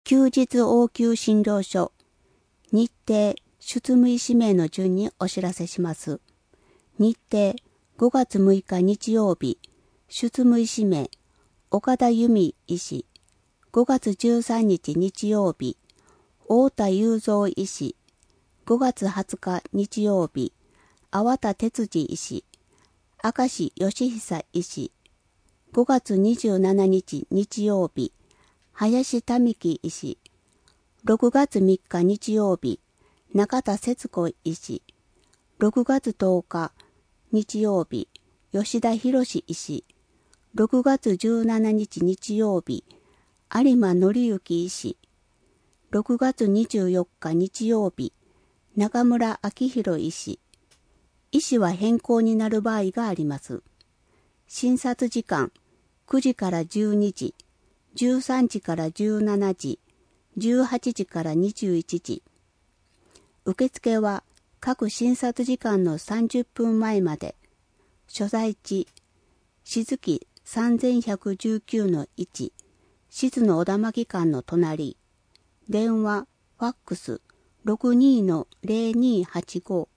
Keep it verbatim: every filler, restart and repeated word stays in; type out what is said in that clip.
休日応急診療所、日程、出務医氏名の順にお知らせします。日程、ごがつむいか日曜日、出務医氏名、岡田由美医師。ごがつじゅうさんにち日曜日、太田雄三医師。ごがつはつか日曜日、粟田哲司医師。明石義久医師。ごがつにじゅうしちにち日曜日、林民樹医師。ろくがつみっか日曜日、中田節子医師。ろくがつとおか日曜日、吉田博医師。ろくがつじゅうしちにち日曜日、有馬紀之医師。ろくがつにじゅうよっか日曜日、中村明宏医師。医師は変更になる場合があります。診察時間、くじからじゅうにじ、じゅうさんじからじゅうしちじ、じゅうはちじからにじゅういちじ。受付は各診察時間のさんじゅっぷんまえまで。所在地、静木さんぜんひゃくじゅうきゅうのいち、静野小田巻館の隣。電話、ファックス ろくにーのぜろにーはちご。